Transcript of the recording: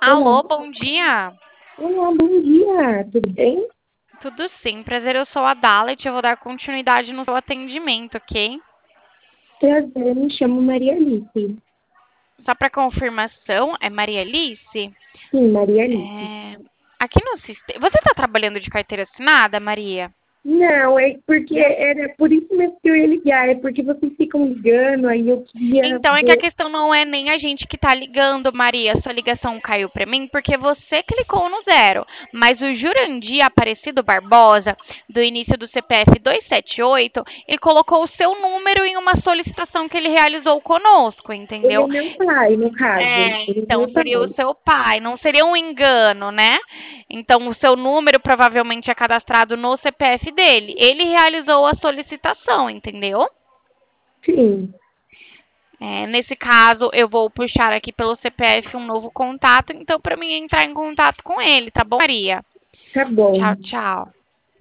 Olá. Alô, bom dia. Olá, bom dia. Tudo bem? Tudo sim, prazer, eu sou a Dalet, eu vou dar continuidade no seu atendimento, ok? Prazer, me chamo Maria Alice. Só para confirmação, é Maria Alice? Sim, Maria Alice. É, aqui no sistema... Você está trabalhando de carteira assinada, Maria? Não, é porque era por isso mesmo que eu ia ligar. É porque vocês ficam ligando, aí eu queria Então é que a ver. questão não é nem a gente que tá ligando, Maria. Sua ligação caiu para mim porque você clicou no zero. Mas o Jurandir Aparecido Barbosa, do início do CPF 278, ele colocou o seu número em uma solicitação que ele realizou conosco, Ele entendeu? é meu pai, no caso. É, Ele é então meu seria o pai. seu pai, não seria um engano, né? Então o seu número provavelmente é cadastrado no CPF dele. Ele realizou a solicitação, entendeu? Sim, Nesse caso, eu vou puxar aqui pelo CPF um novo contato, então para mim entrar em contato com ele, tá bom, Maria? tá bom. Tchau, tchau.